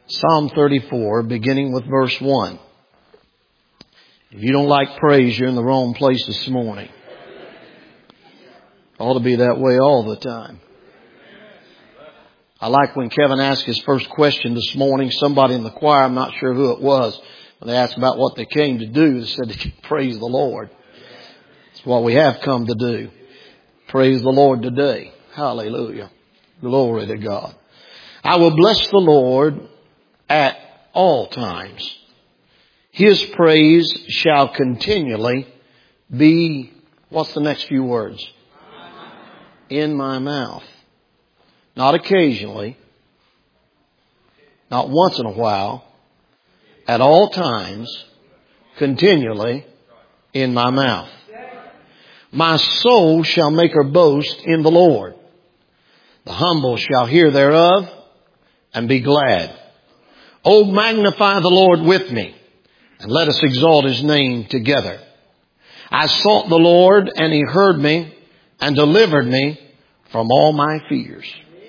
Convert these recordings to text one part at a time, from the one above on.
Psalm 34, beginning with verse 1. If you don't like praise, you're in the wrong place this morning. Ought to be that way all the time. I like when Kevin asked his first question this morning. Somebody in the choir, I'm not sure who it was, when they asked about what they came to do, they said, praise the Lord. That's what we have come to do. Praise the Lord today. Hallelujah. Glory to God. I will bless the Lord at all times. His praise shall continually be, what's the next few words? In my mouth. Not occasionally. Not once in a while. At all times. Continually in my mouth. My soul shall make her boast in the Lord. The humble shall hear thereof and be glad. Oh, magnify the Lord with me, and let us exalt His name together. I sought the Lord, and He heard me, and delivered me from all my fears.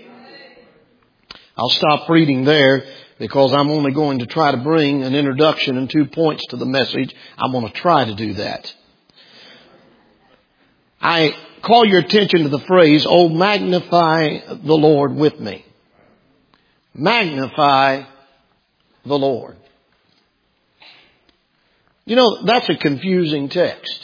I'll stop reading there, because I'm only going to try to bring an introduction and 2 points to the message. I'm going to try to do that. I call your attention to the phrase, oh, magnify the Lord with me. Magnify the Lord. You know, that's a confusing text.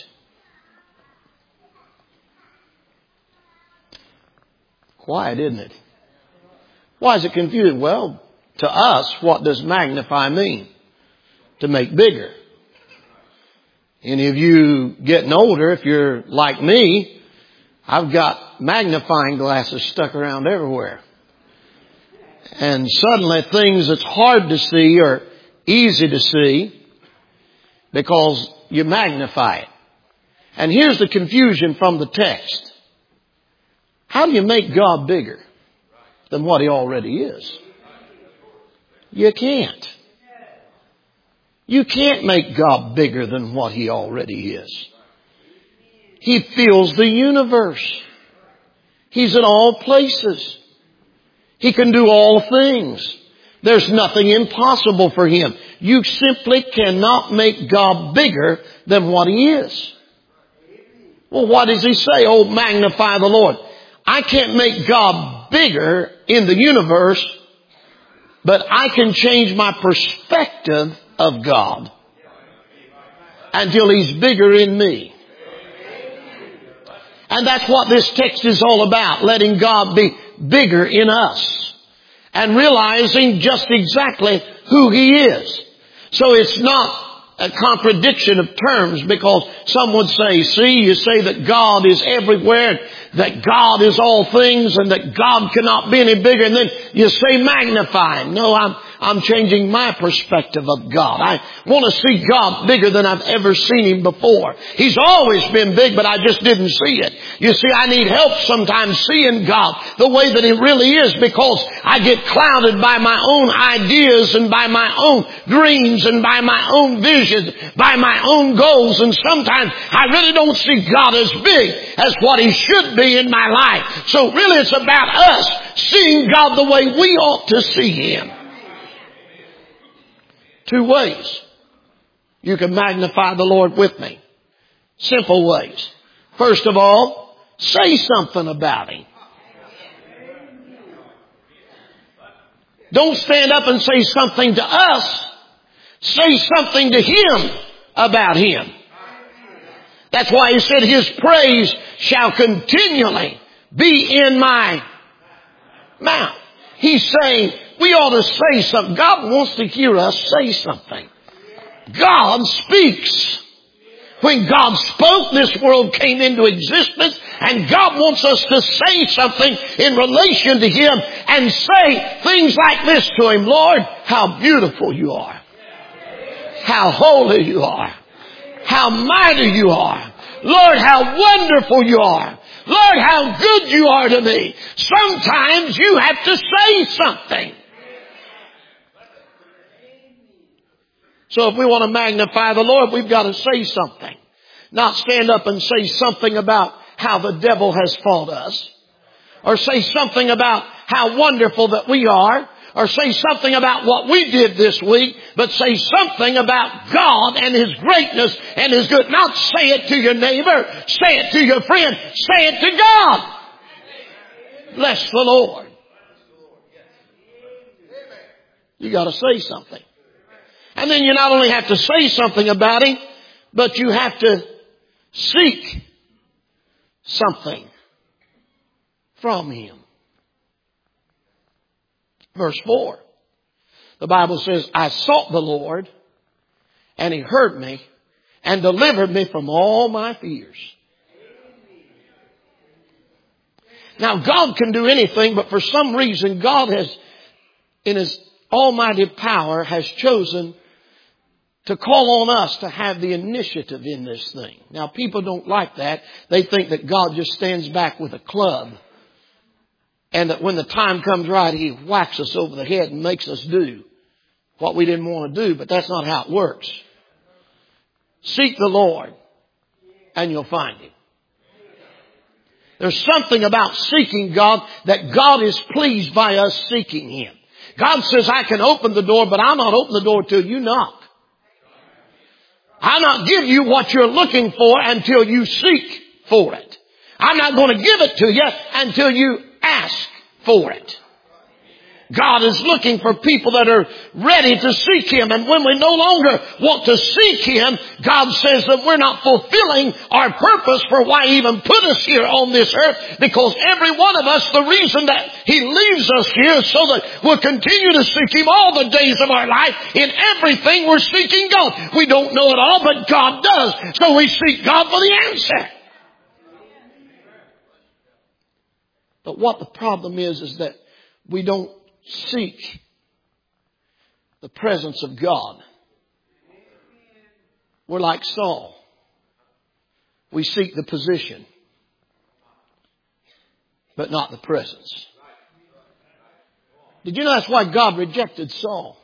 Quiet, isn't it? Why is it confusing? Well, to us, what does magnify mean? To make bigger. Any of you getting older, if you're like me, I've got magnifying glasses stuck around everywhere. And suddenly things that's hard to see are easy to see because you magnify it. And here's the confusion from the text. How do you make God bigger than what He already is? You can't. You can't make God bigger than what He already is. He fills the universe. He's in all places. He can do all things. There's nothing impossible for Him. You simply cannot make God bigger than what He is. Well, what does He say? Oh, magnify the Lord. I can't make God bigger in the universe, but I can change my perspective of God until He's bigger in me. And that's what this text is all about, letting God be bigger in us and realizing just exactly who He is. So it's not a contradiction of terms, because some would say, see, you say that God is everywhere, that God is all things, and that God cannot be any bigger, and then you say magnify Him. No, I'm changing my perspective of God. I want to see God bigger than I've ever seen Him before. He's always been big, but I just didn't see it. You see, I need help sometimes seeing God the way that He really is, because I get clouded by my own ideas and by my own dreams and by my own visions, by my own goals. And sometimes I really don't see God as big as what He should be in my life. So really it's about us seeing God the way we ought to see Him. 2 ways you can magnify the Lord with me. Simple ways. First of all, say something about Him. Don't stand up and say something to us. Say something to Him about Him. That's why He said His praise shall continually be in my mouth. He's saying we ought to say something. God wants to hear us say something. God speaks. When God spoke, this world came into existence, and God wants us to say something in relation to Him and say things like this to Him. Lord, how beautiful You are. How holy You are. How mighty You are. Lord, how wonderful You are. Lord, how good You are to me. Sometimes you have to say something. So if we want to magnify the Lord, we've got to say something. Not stand up and say something about how the devil has fought us. Or say something about how wonderful that we are. or say something about what we did this week, but say something about God and His greatness and His good. Not say it to your neighbor, say it to your friend, say it to God. Bless the Lord. You got to say something. And then you not only have to say something about Him, but you have to seek something from Him. Verse 4. The Bible says, I sought the Lord, and He heard me, and delivered me from all my fears. Now God can do anything, but for some reason God has, in His almighty power, has chosen to call on us to have the initiative in this thing. Now people don't like that. They think that God just stands back with a club, and that when the time comes right, He whacks us over the head and makes us do what we didn't want to do. But that's not how it works. Seek the Lord and you'll find Him. There's something about seeking God that God is pleased by us seeking Him. God says, I can open the door, but I'll not open the door till you knock. I'll not give you what you're looking for until you seek for it. I'm not going to give it to you until you ask for it. God is looking for people that are ready to seek Him. And when we no longer want to seek Him, God says that we're not fulfilling our purpose for why He even put us here on this earth. Because every one of us, the reason that He leaves us here is so that we'll continue to seek Him all the days of our life. In everything we're seeking God. We don't know it all, but God does. So we seek God for the answer. But what the problem is that we don't seek the presence of God. We're like Saul. We seek the position, but not the presence. Did you know that's why God rejected Saul?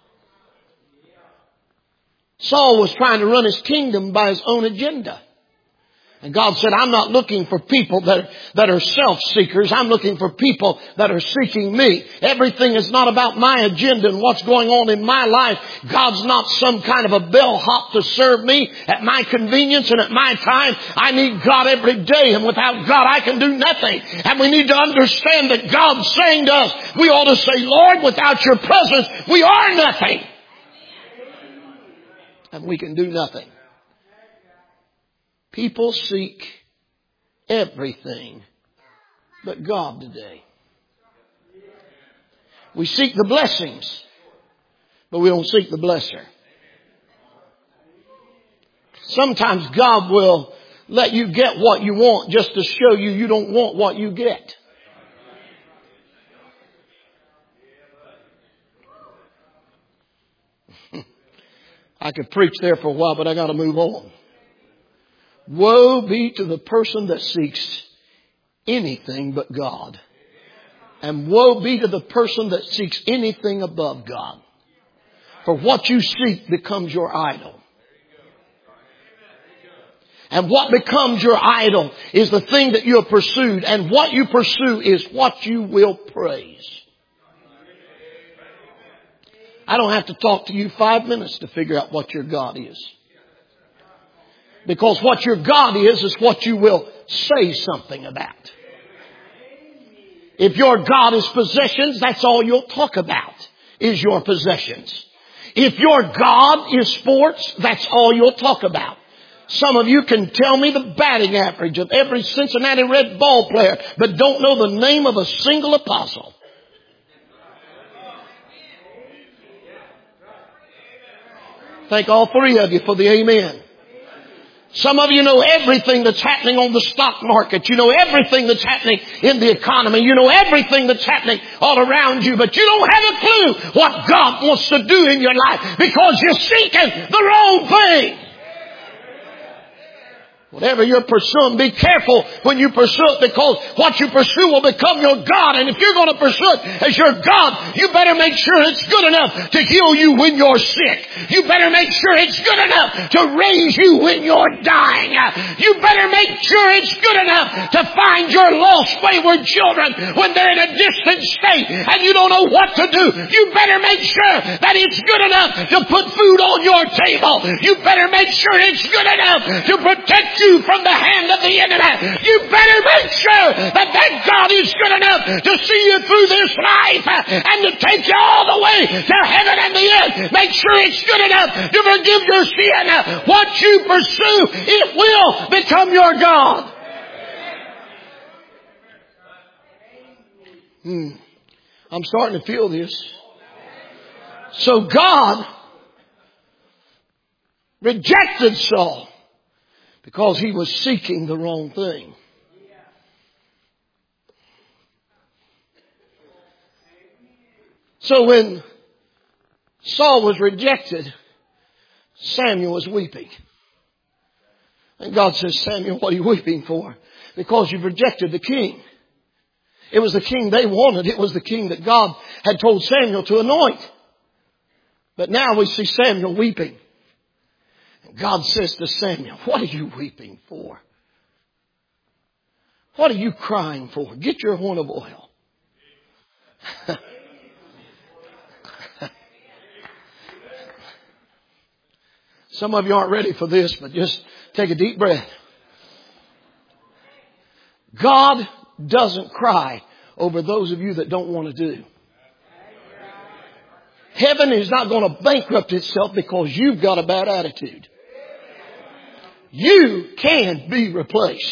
Saul was trying to run his kingdom by his own agenda. And God said, I'm not looking for people that are self-seekers. I'm looking for people that are seeking me. Everything is not about my agenda and what's going on in my life. God's not some kind of a bellhop to serve me at my convenience and at my time. I need God every day, and without God I can do nothing. And we need to understand that God's saying to us, we ought to say, Lord, without your presence, we are nothing. And we can do nothing. People seek everything but God today. We seek the blessings, but we don't seek the blesser. Sometimes God will let you get what you want just to show you you don't want what you get. I could preach there for a while, but I got to move on. Woe be to the person that seeks anything but God. And woe be to the person that seeks anything above God. For what you seek becomes your idol. And what becomes your idol is the thing that you have pursued. And what you pursue is what you will praise. I don't have to talk to you 5 minutes to figure out what your God is. Because what your God is what you will say something about. If your God is possessions, that's all you'll talk about is your possessions. If your God is sports, that's all you'll talk about. Some of you can tell me the batting average of every Cincinnati Red ball player, but don't know the name of a single apostle. Thank all three of you for the amen. Some of you know everything that's happening on the stock market. You know everything that's happening in the economy. You know everything that's happening all around you. But you don't have a clue what God wants to do in your life because you're seeking the wrong thing. Whatever you're pursuing, be careful when you pursue it, because what you pursue will become your God. And if you're going to pursue it as your God, you better make sure it's good enough to heal you when you're sick. You better make sure it's good enough to raise you when you're dying. You better make sure it's good enough to find your lost wayward children when they're in a distant state and you don't know what to do. You better make sure that it's good enough to put food on your table. You better make sure it's good enough to protect you from the hand of the enemy. You better make sure that God is good enough to see you through this life and to take you all the way to heaven and the end. Make sure it's good enough to forgive your sin. What you pursue, it will become your God. I'm starting to feel this. So God rejected Saul because he was seeking the wrong thing. So when Saul was rejected, Samuel was weeping. And God says, Samuel, what are you weeping for? Because you've rejected the king. It was the king they wanted. It was the king that God had told Samuel to anoint. But now we see Samuel weeping. God says to Samuel, what are you weeping for? What are you crying for? Get your horn of oil. Some of you aren't ready for this, but just take a deep breath. God doesn't cry over those of you that don't want to do. Heaven is not going to bankrupt itself because you've got a bad attitude. You can be replaced.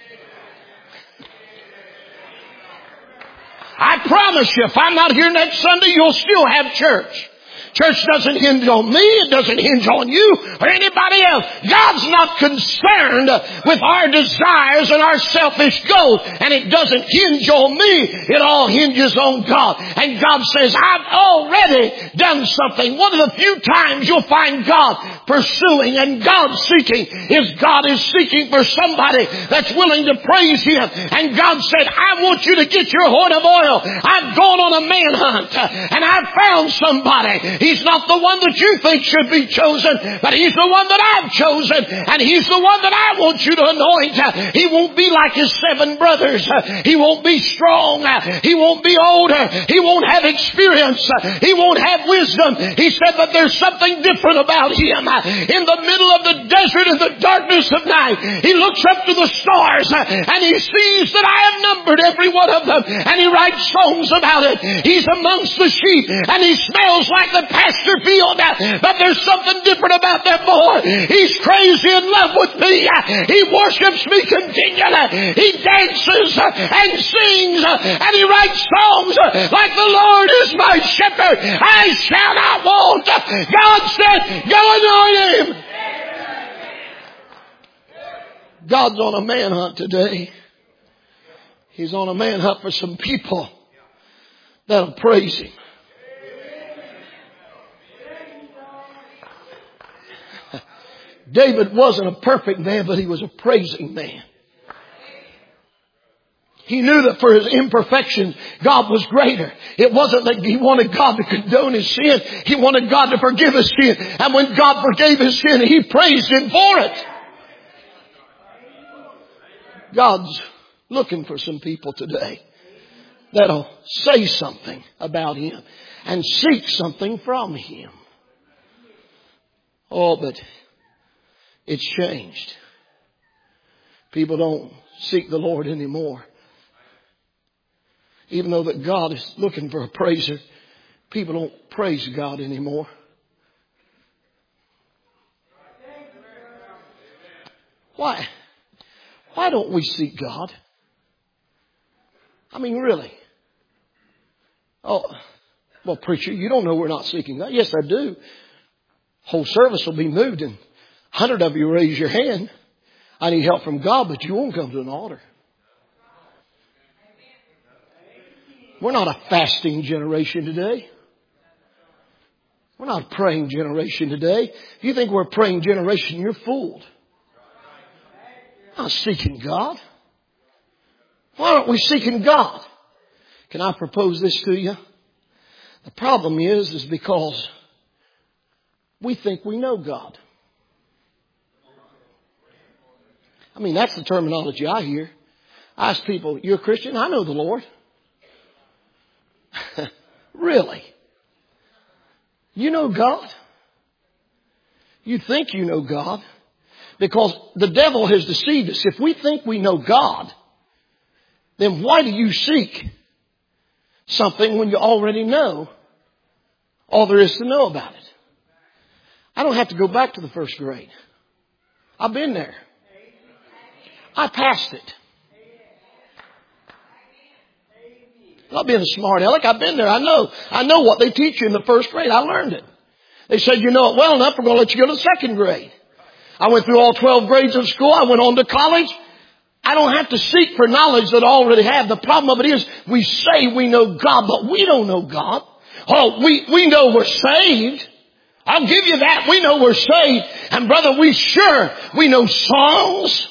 I promise you, if I'm not here next Sunday, you'll still have church. Church doesn't hinge on me. It doesn't hinge on you or anybody else. God's not concerned with our desires and our selfish goals. And it doesn't hinge on me. It all hinges on God. And God says, I've already done something. One of the few times you'll find God pursuing and God seeking is God is seeking for somebody that's willing to praise Him. And God said, I want you to get your horn of oil. I've gone on a manhunt and I've found somebody. He's not the one that you think should be chosen, but He's the one that I've chosen, and He's the one that I want you to anoint. He won't be like His 7 brothers. He won't be strong. He won't be older. He won't have experience. He won't have wisdom. He said that there's something different about Him. In the middle of the desert and the darkness of night, He looks up to the stars and He sees that I have numbered every one of them, and He writes songs about it. He's amongst the sheep and He smells like the pasture field, but there's something different about that boy. He's crazy in love with me. He worships me continually. He dances and sings and he writes songs like the Lord is my shepherd. I shall not want. God said, go anoint him. God's on a manhunt today. He's on a manhunt for some people that'll praise Him. David wasn't a perfect man, but he was a praising man. He knew that for his imperfections, God was greater. It wasn't that he wanted God to condone his sin. He wanted God to forgive his sin. And when God forgave his sin, he praised Him for it. God's looking for some people today that'll say something about Him and seek something from Him. Oh, but it's changed. People don't seek the Lord anymore. Even though that God is looking for a praiser, people don't praise God anymore. Why? Why don't we seek God? I mean, really. Oh, well, preacher, you don't know we're not seeking God. Yes, I do. Whole service will be moved and 100 of you raise your hand. I need help from God, but you won't come to an altar. We're not a fasting generation today. We're not a praying generation today. If you think we're a praying generation, you're fooled. not seeking God. Why aren't we seeking God? Can I propose this to you? The problem is because we think we know God. I mean, that's the terminology I hear. I ask people, you're a Christian? I know the Lord. Really? You know God? You think you know God? Because the devil has deceived us. If we think we know God, then why do you seek something when you already know all there is to know about it? I don't have to go back to the first grade. I've been there. I passed it. Not being a smart aleck, I've been there. I know what they teach you in the first grade. I learned it. They said, you know it well enough, we're going to let you go to the second grade. I went through all 12 grades of school. I went on to college. I don't have to seek for knowledge that I already have. The problem of it is we say we know God, but we don't know God. Oh, we know we're saved. I'll give you that. We know we're saved. And brother, we know songs.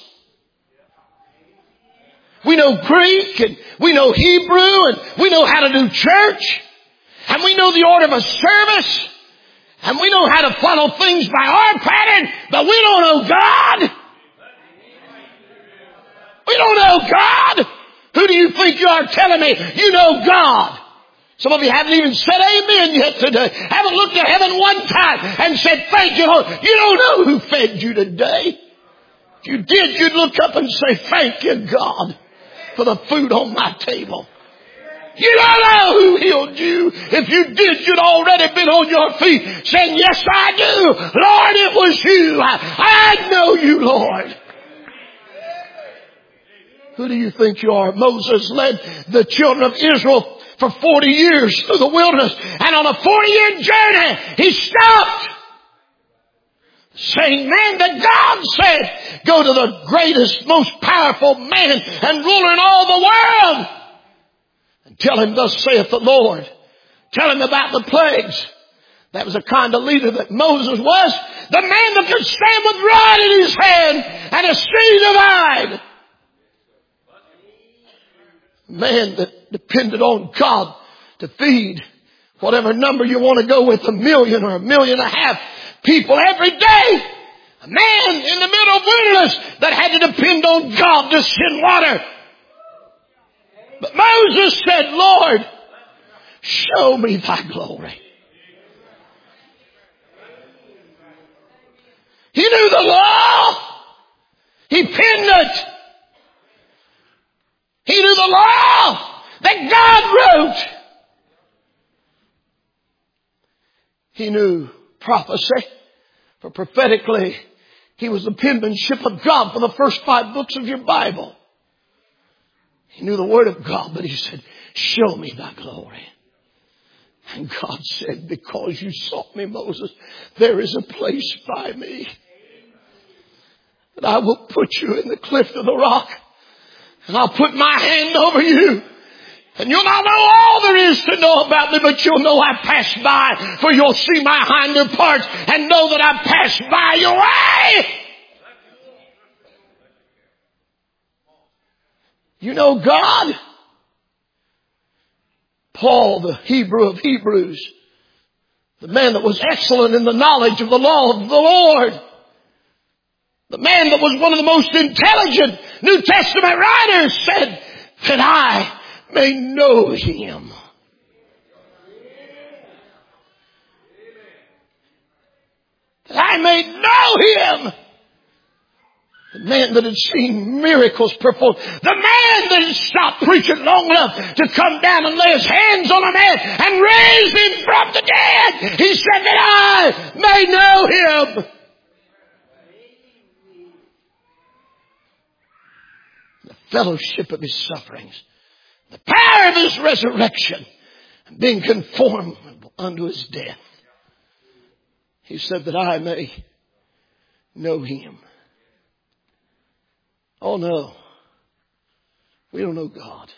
We know Greek and we know Hebrew and we know how to do church. And we know the order of a service. And we know how to follow things by our pattern, but we don't know God. We don't know God. Who do you think you are telling me you know God? Some of you haven't even said amen yet today. Haven't looked at heaven one time and said, thank you, Lord. You don't know who fed you today. If you did, you'd look up and say, thank you, God, for the food on my table. You don't know who healed you. If you did, you'd already been on your feet saying, yes, I do. Lord, it was you. I know you, Lord. Who do you think you are? Moses led the children of Israel for 40 years through the wilderness. And on a 40-year journey, he stopped. Saying, man, that God said, go to the greatest, most powerful man and ruler in all the world. And tell him, thus saith the Lord. Tell him about the plagues. That was the kind of leader that Moses was. The man that could stand with rod in his hand and a stream divided. Man that depended on God to feed whatever number you want to go with, 1 million or 1.5 million people every day. A man in the middle of wilderness that had to depend on God to send water. But Moses said, Lord, show me thy glory. He knew the law. He penned it. He knew the law that God wrote. He knew prophecy. For prophetically, he was the penmanship of God for the first 5 books of your Bible. He knew the Word of God, but he said, show me thy glory. And God said, because you sought me, Moses, there is a place by me that I will put you in the cleft of the rock. And I'll put my hand over you. And you'll not know all there is to know about me, but you'll know I passed by. For you'll see my hinder parts and know that I passed by your way. You know God? Paul, the Hebrew of Hebrews, the man that was excellent in the knowledge of the law of the Lord, the man that was one of the most intelligent New Testament writers, said that I may know him. That I may know him. The man that had seen miracles performed. The man that had stopped preaching long enough to come down and lay his hands on a man and raise him from the dead. He said that I may know him. The fellowship of his sufferings. The power of his resurrection. And being conformed unto his death. He said that I may know him. Oh no. We don't know God.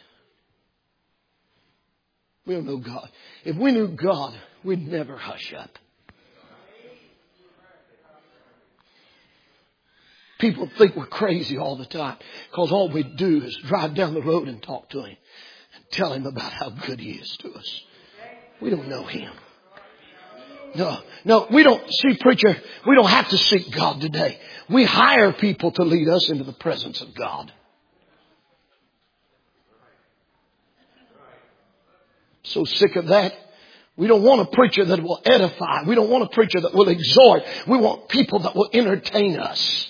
We don't know God. If we knew God, we'd never hush up. People think we're crazy all the time because all we do is drive down the road and talk to Him and tell Him about how good He is to us. We don't know Him. No, we don't. See, preacher, we don't have to seek God today. We hire people to lead us into the presence of God. So sick of that. We don't want a preacher that will edify. We don't want a preacher that will exhort. We want people that will entertain us.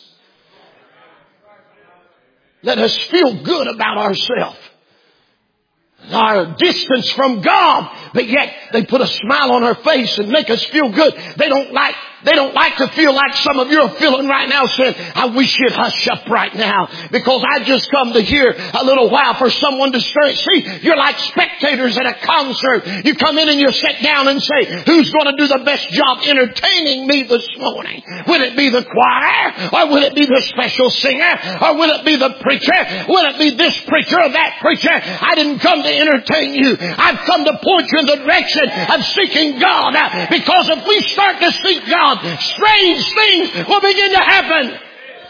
Let us feel good about ourselves. Our distance from God, but yet they put a smile on our face and make us feel good. They don't like to feel like some of you are feeling right now, saying, I wish you'd hush up right now because I just come to hear a little while for someone to stir it. See, you're like spectators at a concert. You come in and you sit down and say, who's going to do the best job entertaining me this morning? Will it be the choir? Or will it be the special singer? Or will it be the preacher? Will it be this preacher or that preacher? I didn't come to entertain you. I've come to point you in the direction of seeking God. Because if we start to seek God, strange things will begin to happen.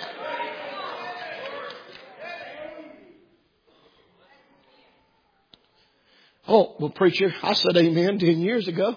Oh, well, preacher, I said amen 10 years ago.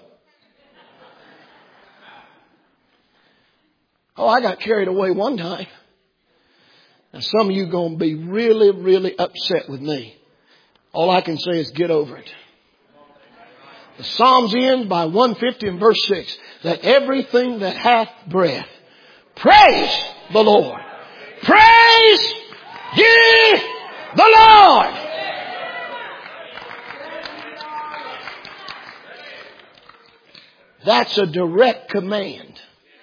Oh, I got carried away one time. Now, some of you are going to be really, really upset with me. All I can say is get over it. The Psalms end by 150 and verse 6. Let everything that hath breath praise the Lord. Praise ye the Lord. That's a direct command.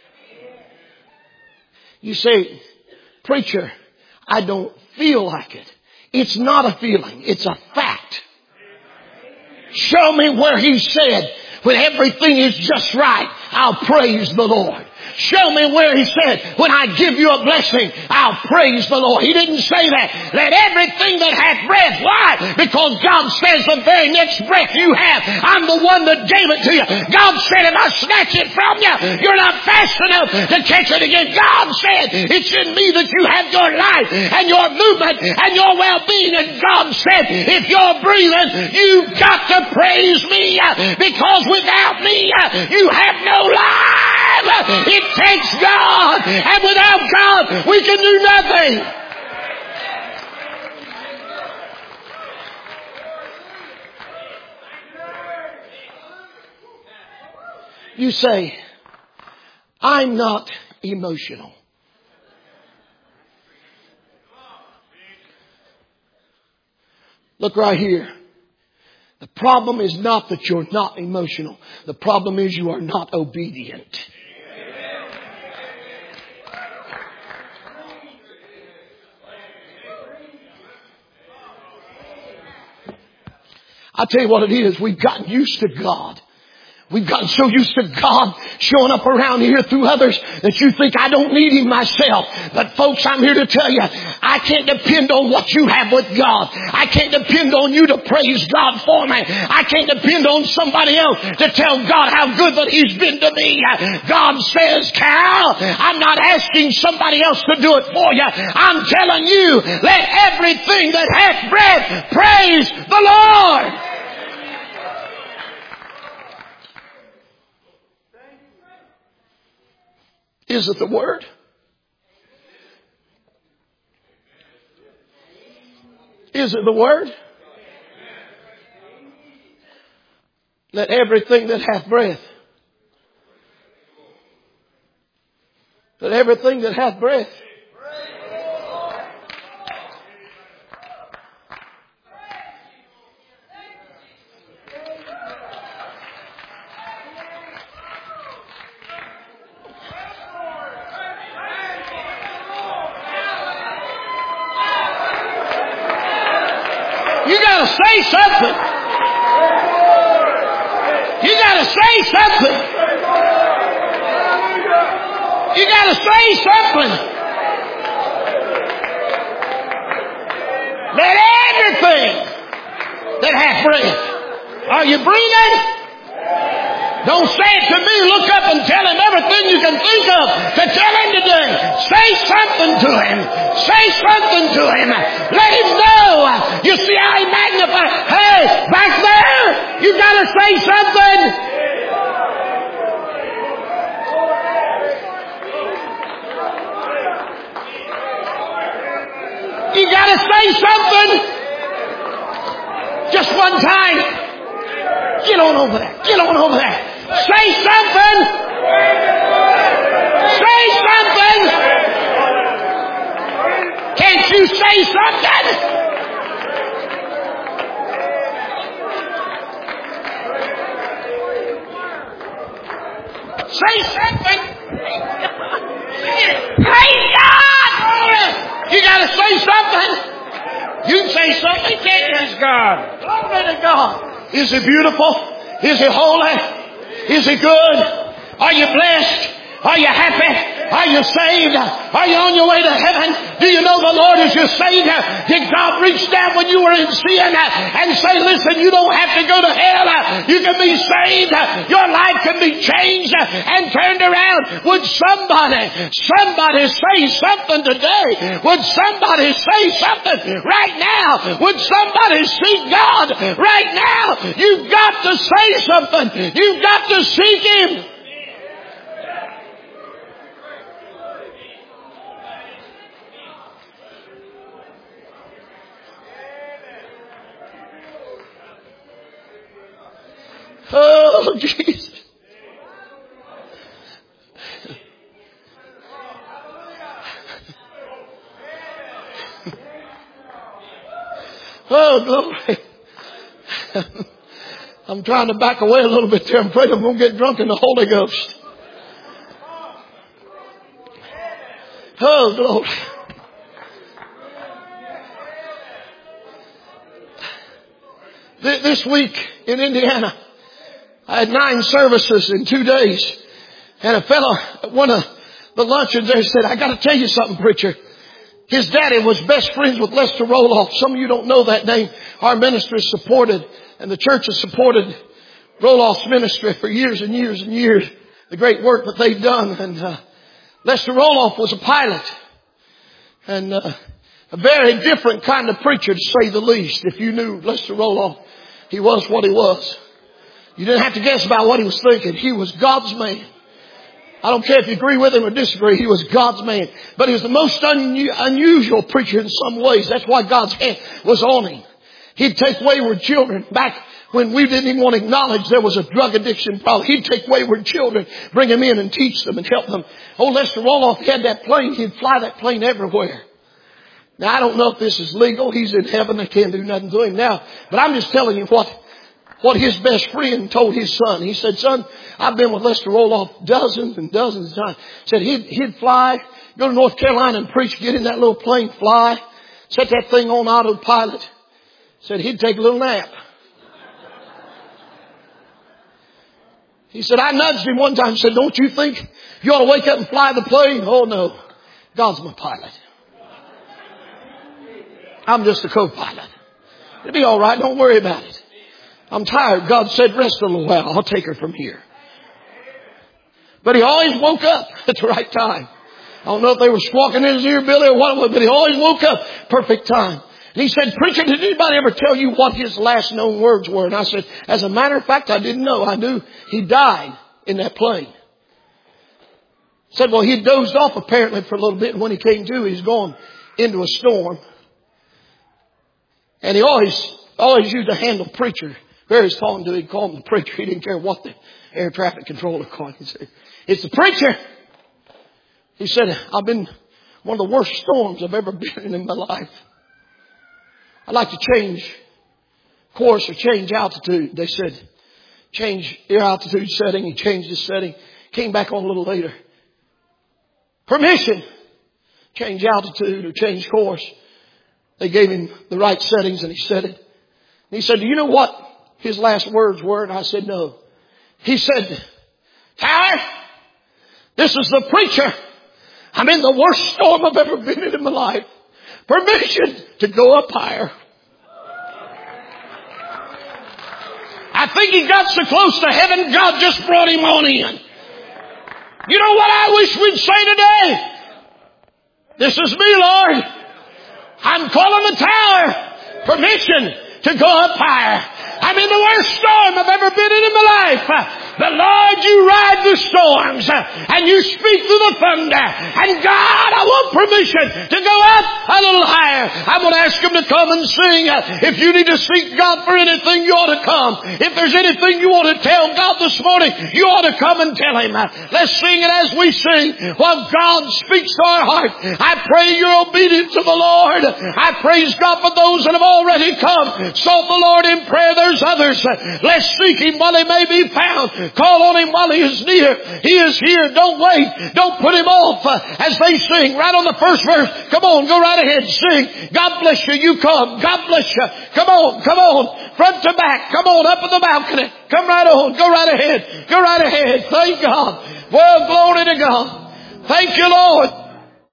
You say, preacher, I don't feel like it. It's not a feeling. It's a fact. Show me where He said, when everything is just right, I'll praise the Lord. Show me where He said, when I give you a blessing, I'll praise the Lord. He didn't say that. Let everything that hath breath. Why? Because God says the very next breath you have, I'm the one that gave it to you. God said, if I snatch it from you, you're not fast enough to catch it again. God said, it's in me that you have your life and your movement and your well-being. And God said, if you're breathing, you've got to praise me, because without me, you have no life. It takes God, and without God, we can do nothing. You say, I'm not emotional. Look right here. The problem is not that you're not emotional. The problem is you are not obedient. I'll tell you what it is. We've gotten used to God. We've gotten so used to God showing up around here through others that you think I don't need Him myself. But folks, I'm here to tell you, I can't depend on what you have with God. I can't depend on you to praise God for me. I can't depend on somebody else to tell God how good that He's been to me. God says, Cal, I'm not asking somebody else to do it for you. I'm telling you, let everything that hath breath praise the Lord. Is it the Word? Is it the Word? Let everything that hath breath. Let everything that hath breath. You gotta say something. You gotta say something. You gotta say something. Let everything that hath breath. Are you breathing? Don't say it to me. Look up and tell him everything you can think of to tell him today. Say something to him. Say something to him. Let him know. You see how he magnifies. Hey, back there, you got to say something. You got to say something. Just one time. Get on over there. Get on over there. Say something. Say something. Can't you say something? Say something. Praise God. You got to say something. You can say something, can't you? Praise God. Glory to God. Is He beautiful? Is He holy? Is He good? Are you blessed? Are you happy? Are you saved? Are you on your way to heaven? Do you know the Lord is your Savior? Did God reach down when you were in sin and say, listen, you don't have to go to hell. You can be saved. Your life can be changed and turned around. Would somebody say something today? Would somebody say something right now? Would somebody seek God right now? You've got to say something. You've got to seek Him. Oh, Jesus. Oh, glory. I'm trying to back away a little bit there. I'm afraid I'm going to get drunk in the Holy Ghost. Oh, glory. This week in Indiana, I had 9 services in 2 days. And a fellow at one of the luncheons there said, I got to tell you something, preacher. His daddy was best friends with Lester Roloff. Some of you don't know that name. Our ministry supported, and the church has supported Roloff's ministry for years and years and years. The great work that they've done. And Lester Roloff was a pilot. And a very different kind of preacher, to say the least. If you knew Lester Roloff, he was what he was. You didn't have to guess about what he was thinking. He was God's man. I don't care if you agree with him or disagree. He was God's man. But he was the most unusual preacher in some ways. That's why God's hand was on him. He'd take wayward children back when we didn't even want to acknowledge there was a drug addiction problem. He'd take wayward children, bring them in and teach them and help them. Oh, Lester Roloff had that plane. He'd fly that plane everywhere. Now, I don't know if this is legal. He's in heaven. They can't do nothing to him now. But I'm just telling you what his best friend told his son. He said, son, I've been with Lester Roloff dozens and dozens of times. Said he'd fly, go to North Carolina and preach, get in that little plane, fly, set that thing on autopilot. Said he'd take a little nap. He said, I nudged him one time and said, don't you think you ought to wake up and fly the plane? Oh no, God's my pilot. I'm just a co-pilot. It'll be all right. Don't worry about it. I'm tired. God said, rest a little while. I'll take her from here. But he always woke up at the right time. I don't know if they were squawking in his ear, Billy, or what, but he always woke up perfect time. And he said, preacher, did anybody ever tell you what his last known words were? And I said, as a matter of fact, I didn't know. I knew he died in that plane. Said, well, he dozed off apparently for a little bit. And when he came to, he's going into a storm. And he always used to handle preacher. Where he's talking to, he'd call him the preacher. He didn't care what the air traffic controller called him. He said, it's the preacher. He said, I've been one of the worst storms I've ever been in my life. I'd like to change course or change altitude. They said, change your altitude setting. He changed his setting. Came back on a little later. Permission. Change altitude or change course. They gave him the right settings and he said it. And he said, do you know what his last words were? And I said, no. He said, Tyler, this is the preacher. I'm in the worst storm I've ever been in my life. Permission to go up higher. I think he got so close to heaven, God just brought him on in. You know what I wish we'd say today? This is me, Lord. I'm calling the tower. Permission to go up higher. I'm in the worst storm I've ever been in my life. But Lord, you ride the storms and you speak through the thunder. And God, I want permission to go up a little higher. I'm going to ask him to come and sing. If you need to seek God for anything, you ought to come. If there's anything you want to tell God this morning, you ought to come and tell him. Let's sing it as we sing while God speaks to our heart. I pray you're obedient to the Lord. I praise God for those that have already come. Sought the Lord in prayer. There's others. Let's seek him while he may be found. Call on him while he is near. He is here. Don't wait. Don't put him off as they sing. Right on the first verse. Come on, go right ahead. Sing. God bless you. You come. God bless you. Come on. Come on. Front to back. Come on. Up in the balcony. Come right on. Go right ahead. Go right ahead. Thank God. Well, glory to God. Thank you, Lord.